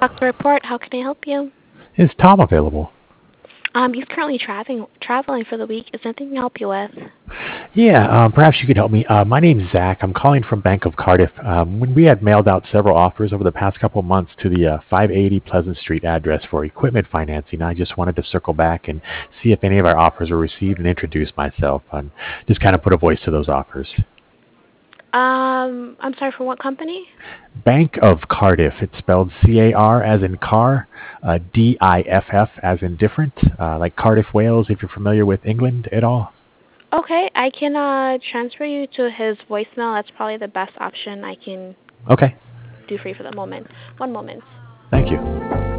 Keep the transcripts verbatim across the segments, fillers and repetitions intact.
Stock Report. How can I help you? Is Tom available? Um, he's currently traveling traveling for the week. Is there anything I can help you with? Yeah, um, perhaps you could help me. Uh, my name's Zach. I'm calling from Bank of Cardiff. Um, when we had mailed out several offers over the past couple of months to the uh, five eighty Pleasant Street address for equipment financing, I just wanted to circle back and see if any of our offers were received and introduce myself and just kind of put a voice to those offers. Um, I'm sorry, for what company? Bank of Cardiff. It's spelled C A R as in car, uh, D I F F as in different, uh, like Cardiff, Wales, if you're familiar with England at all. Okay, I can uh transfer you to his voicemail. That's probably the best option I can Okay, do for you for the moment. One moment. thank you.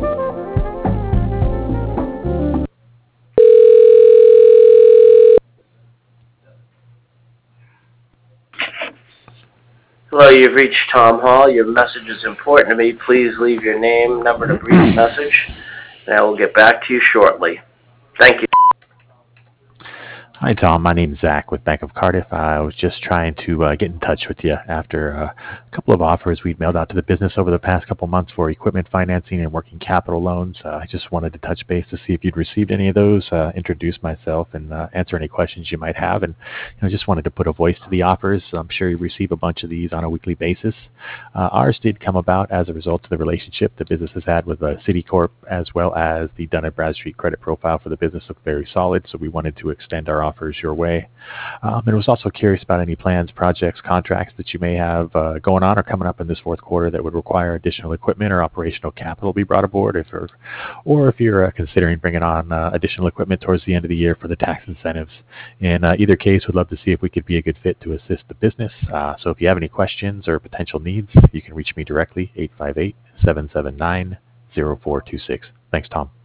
Hello, you've reached Tom Hall. Your message is important to me. Please leave your name, number, and a brief message, and I will get back to you shortly. Thank you. Hi, Tom. My name's Zach with Bank of Cardiff. I was just trying to uh, get in touch with you after uh, a couple of offers we'd mailed out to the business over the past couple of months for equipment financing and working capital loans. Uh, I just wanted to touch base to see if you'd received any of those, uh, introduce myself, and uh, answer any questions you might have. And you know, just wanted to put a voice to the offers. I'm sure you receive a bunch of these on a weekly basis. Uh, ours did come about as a result of the relationship the business has had with uh, Citicorp, as well as the Dun and Bradstreet credit profile for the business looked very solid, so we wanted to extend our offers your way. Um, and was also curious about any plans, projects, contracts that you may have uh, going on or coming up in this fourth quarter that would require additional equipment or operational capital be brought aboard, if or, or if you're uh, considering bringing on uh, additional equipment towards the end of the year for the tax incentives. In uh, either case, we'd love to see if we could be a good fit to assist the business. Uh, so if you have any questions or potential needs, you can reach me directly, eight five eight, seven seven nine, zero four two six. Thanks, Tom.